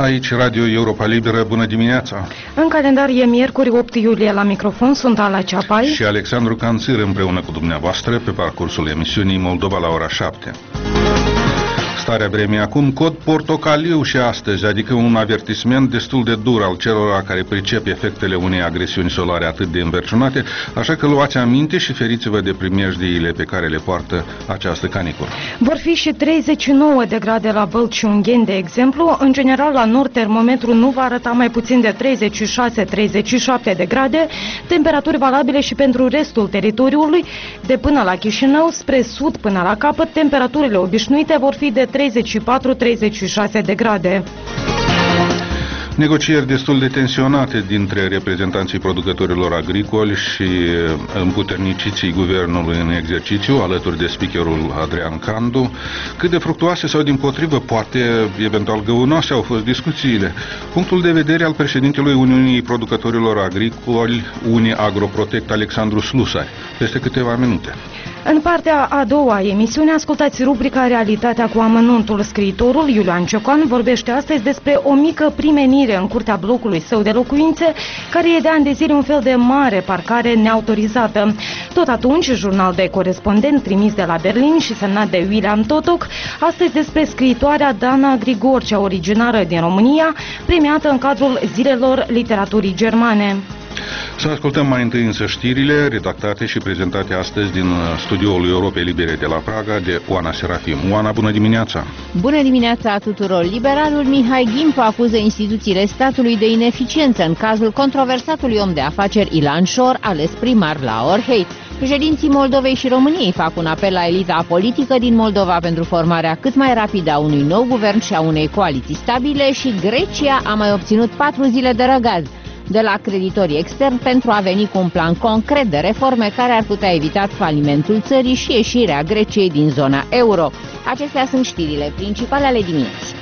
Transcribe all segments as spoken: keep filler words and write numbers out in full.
Aici, Radio Europa Liberă, bună dimineața! În calendar e miercuri, opt iulie, la microfon sunt Ala Ceapai și Alexandru Canțir împreună cu dumneavoastră pe parcursul emisiunii Moldova la ora șapte. Starea vremii acum, cod portocaliu și astăzi, adică un avertisment destul de dur al celor care pricep efectele unei agresiuni solare atât de înverșunate, așa că luați aminte și feriți-vă de primejdiile pe care le poartă această caniculă. Vor fi și treizeci și nouă de grade la Bălți și Ungheni, de exemplu. În general, la nord, termometrul nu va arăta mai puțin de treizeci și șase treizeci și șapte de grade, temperaturi valabile și pentru restul teritoriului, de până la Chișinău, spre sud până la capăt, temperaturile obișnuite vor fi de treizeci și patru treizeci și șase de grade. Negocieri destul de tensionate dintre reprezentanții producătorilor agricoli și împuterniciții guvernului în exercițiu, alături de speakerul Adrian Candu. Cât de fructuoase sau dimpotrivă, poate eventual găunoase au fost discuțiile. Punctul de vedere al președintelui Uniunii Producătorilor Agricoli, Uni Agroprotect, Alexandru Slusari, peste câteva minute. În partea a doua a emisiunii ascultați rubrica Realitatea cu amănuntul. Scriitorul Iulian Ciocan vorbește astăzi despre o mică primenire în curtea blocului său de locuințe, care e de ani de zile un fel de mare parcare neautorizată. Tot atunci, jurnal de corespondent trimis de la Berlin și semnat de William Totoc, astăzi despre scriitoarea Dana Grigorcea, originară din România, premiată în cadrul Zilelor Literaturii Germane. Să ascultăm mai întâi însă știrile redactate și prezentate astăzi din studioul Europei Libere de la Praga de Oana Serafim. Oana, bună dimineața! Bună dimineața tuturor! Liberalul Mihai Gimpu acuză instituțiile statului de ineficiență în cazul controversatului om de afaceri Ilan Șor, ales primar la Orhei. Președinții Moldovei și României fac un apel la elita politică din Moldova pentru formarea cât mai rapidă a unui nou guvern și a unei coaliții stabile și Grecia a mai obținut patru zile de răgaz de la creditorii externi pentru a veni cu un plan concret de reforme care ar putea evita falimentul țării și ieșirea Greciei din zona euro. Acestea sunt știrile principale ale dimineții.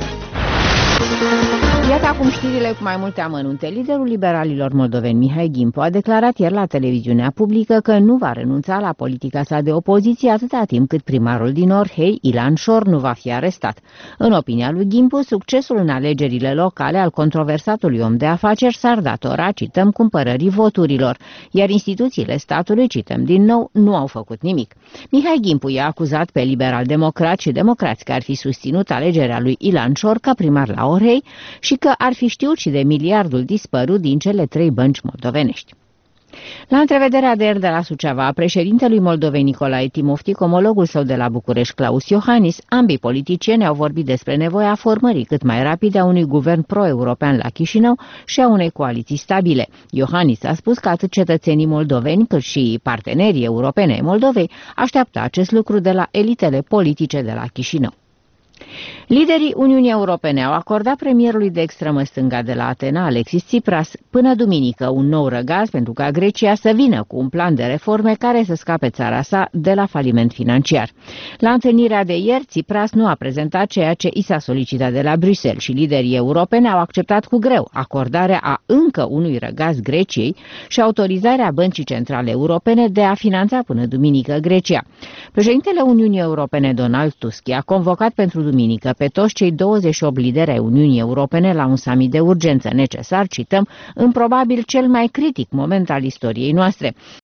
Iată acum știrile cu mai multe amănunte. Liderul liberalilor moldoveni, Mihai Gimpu, a declarat ieri la televiziunea publică că nu va renunța la politica sa de opoziție atâta timp cât primarul din Orhei, Ilan Șor, nu va fi arestat. În opinia lui Gimpu, succesul în alegerile locale al controversatului om de afaceri s-ar datora, cităm, cumpărării voturilor, iar instituțiile statului, cităm din nou, nu au făcut nimic. Mihai Gimpu i-a acuzat pe liberal-democrați și democrați că ar fi susținut alegerea lui Ilan Șor ca primar la Orhei și că ar fi știut și de miliardul dispărut din cele trei bănci moldovenești. La întrevederea de ieri de la Suceava a președintelui Moldovei Nicolae Timoftic, omologul său de la București Claus Iohannis, ambii politicieni au vorbit despre nevoia formării cât mai rapide a unui guvern pro-european la Chișinău și a unei coaliții stabile. Iohannis a spus că atât cetățenii moldoveni cât și partenerii europene ai Moldovei așteaptă acest lucru de la elitele politice de la Chișinău. Liderii Uniunii Europene au acordat premierului de extremă stânga de la Atena, Alexis Tsipras, până duminică un nou răgaz pentru ca Grecia să vină cu un plan de reforme care să scape țara sa de la faliment financiar. La întâlnirea de ieri, Tsipras nu a prezentat ceea ce i s-a solicitat de la Bruxelles și liderii europeni au acceptat cu greu acordarea a încă unui răgaz Greciei și autorizarea Băncii Centrale Europene de a finanța până duminică Grecia. Președintele Uniunii Europene, Donald Tusk, a convocat pentru duminică pe toți cei douăzeci și opt lideri ai Uniunii Europene la un summit de urgență necesar, cităm, în probabil cel mai critic moment al istoriei noastre.